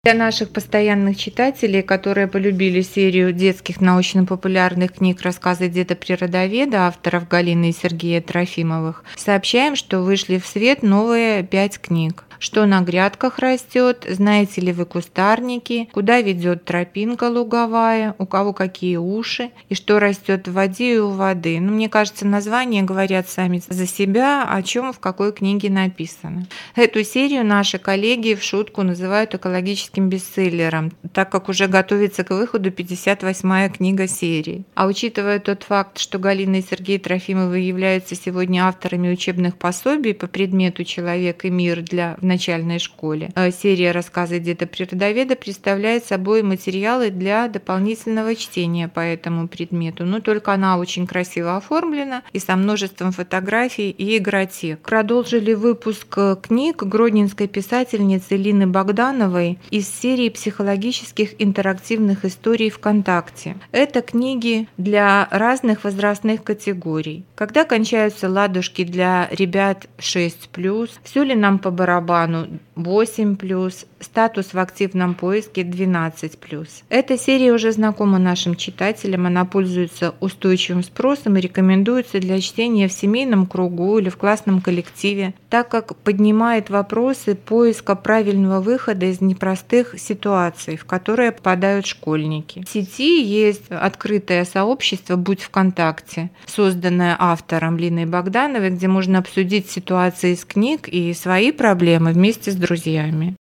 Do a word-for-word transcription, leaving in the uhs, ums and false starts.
Для наших постоянных читателей, которые полюбили серию детских научно-популярных книг «Рассказы деда-природоведа» авторов Галины и Сергея Трофимовых, сообщаем, что вышли в свет новые пять книг. Что на грядках растет, знаете ли вы кустарники, куда ведет тропинка луговая, у кого какие уши, и что растет в воде и у воды. Ну, мне кажется, названия говорят сами за себя, о чем в какой книге написано. Эту серию наши коллеги в шутку называют экологическим бестселлером, так как уже готовится к выходу пятьдесят восьмая книга серии. А учитывая тот факт, что Галина и Сергей Трофимовы являются сегодня авторами учебных пособий по предмету «Человек и мир» для в начальной школе, серия «Рассказы деда-природоведа» представляет собой материалы для дополнительного чтения по этому предмету, но только она очень красиво оформлена и со множеством фотографий и игротек. Продолжили выпуск книг гродненской писательницы Лины Богдановой из серии психологических интерактивных историй ВКонтакте. Это книги для разных возрастных категорий. Когда кончаются ладушки для ребят шесть плюс, все ли нам по барабану восемь плюс, статус в активном поиске двенадцать плюс. Эта серия уже знакома нашим читателям, она пользуется устойчивым спросом и рекомендуется для чтения в семейном кругу или в классном коллективе, так как поднимает вопросы поиска правильного выхода из непростых ситуаций, в которые попадают школьники. В сети есть открытое сообщество «Будь ВКонтакте», созданное автором Линой Богдановой, где можно обсудить ситуации из книг и свои проблемы вместе с друзьями.